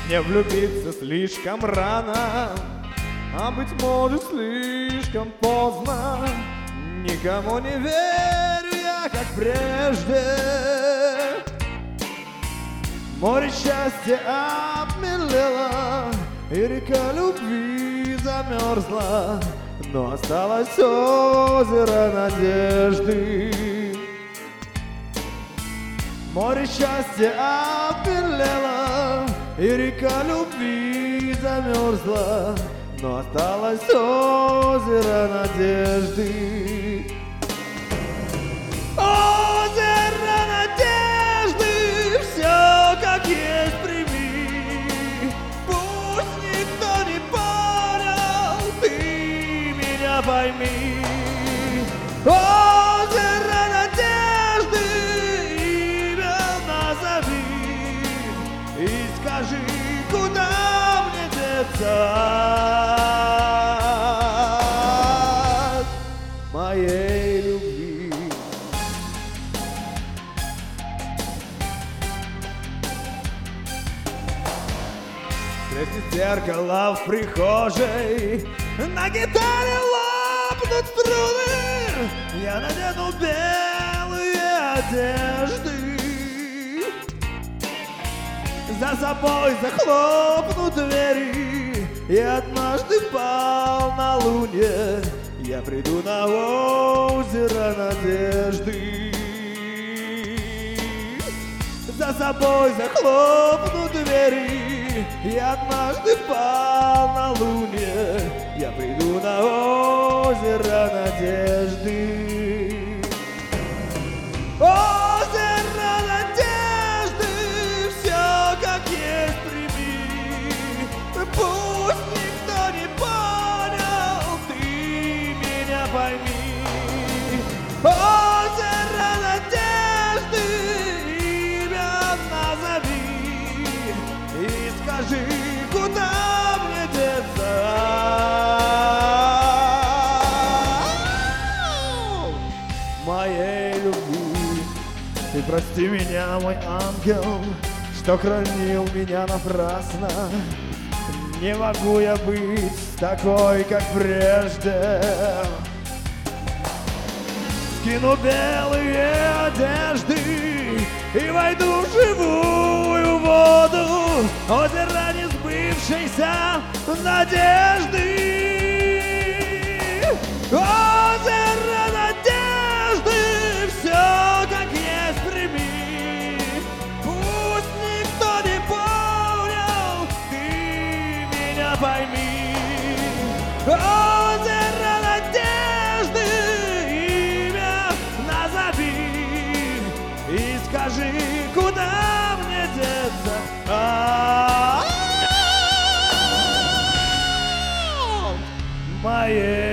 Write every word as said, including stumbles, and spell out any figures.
Не влюбиться слишком рано, а быть может слишком поздно. Никому не верю я, как прежде. Море счастья обмелело, и река любви замерзла, но осталось озеро надежды. Море счастья обмелело, и река любви замерзла, но осталось озеро надежды. Озеро надежды, все как есть прими. Пусть никто не понял, ты меня пойми. Озеро надежды, имя назови и скажи, куда мне деться от моей любви. Светит зеркало в прихожей, на гитаре лопнут струны, я надену белые одежды. За собой захлопну двери, и однажды в полнолуние я приду на озеро надежды. За собой захлопну двери, и однажды в полнолуние я приду на озеро надежды. Озеро надежды, все как есть прими. Пусть никто не понял, ты меня пойми. Озеро надежды, имя назови и скажи, куда мне деться моей любви. Ты прости меня, мой ангел, что хранил меня напрасно. Не могу я быть такой, как прежде. Скину белые одежды и войду в живую воду озера несбывшейся надежды. Озеро надежды, все как есть прими. Пусть никто не понял, ты меня пойми. Озеро надежды, имя назови и скажи, куда мне деться от моей